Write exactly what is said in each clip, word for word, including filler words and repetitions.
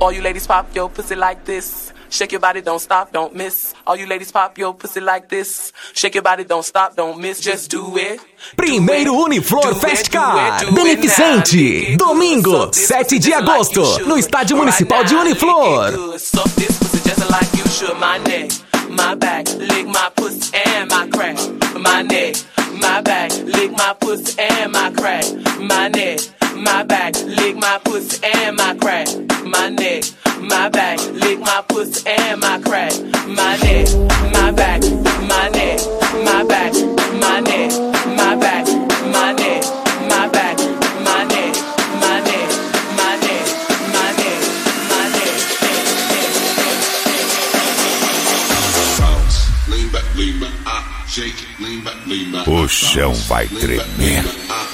All you ladies pop your pussy like this. Shake your body, don't stop, don't miss. All you ladies pop your pussy like this. Shake your body, don't stop, don't miss. Just do it. Primeiro Uniflor Festcar beneficente, domingo, sete de agosto, no Estádio Municipal de Uniflor. My back, lick my pussy and my crack. My neck, my back, lick my pussy and my crack. My neck, my back, lick my pussy and my crack. My neck, my back, lick my pussy and my crack. My neck, my back, my neck, my back, my neck, my back, my neck, my back, my neck, my neck, my neck, my neck, my neck. Lean back, lean back, ah, shake it, lean back, lean back. O chão vai tremer.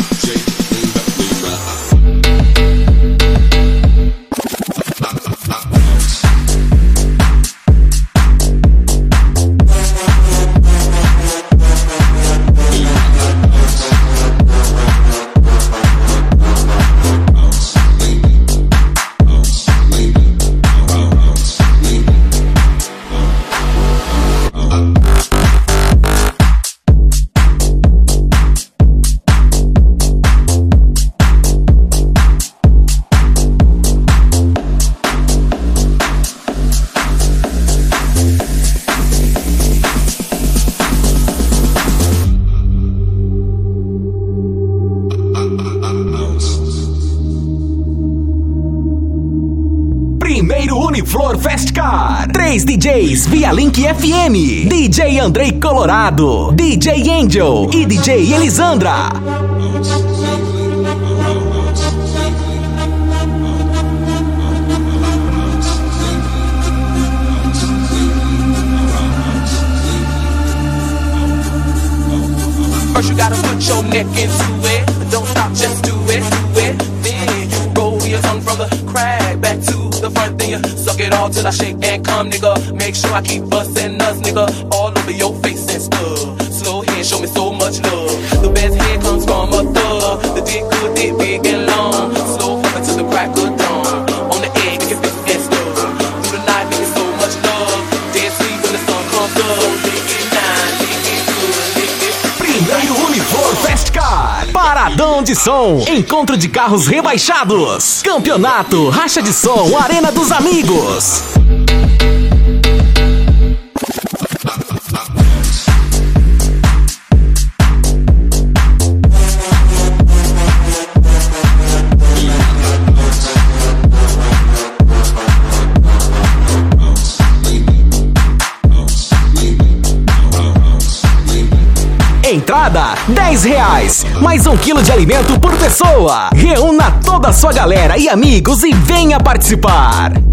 Primeiro Uniflor Festcar. Três D Js via Link F M. D J Andrei Colorado, D J Angel e D J Elisandra. First you gotta put your neck into it. Don't stop, just do it, do it. Then you roll your tongue from the crack back to the front. Then you suck it all till I shake and come, nigga. Make sure I keep bustin' nuts, nigga, all over your face and stuff. Slow head, show me so much love. The best head comes from a thug. The dick good, dick big and long. Slow fuckin' to the crack of dawn. On the egg, make it fit and stuff. Through the night, make it so much love. Dead sleep when the sun comes up. Lick it nine, lick it good, lick it. Primeiro Uniflor Festcar. Paradão de som, encontro de carros rebaixados, campeonato, racha de som, Arena dos Amigos. Entrada, dez reais, mais um quilo de alimento por pessoa. Reúna toda a sua galera e amigos e venha participar.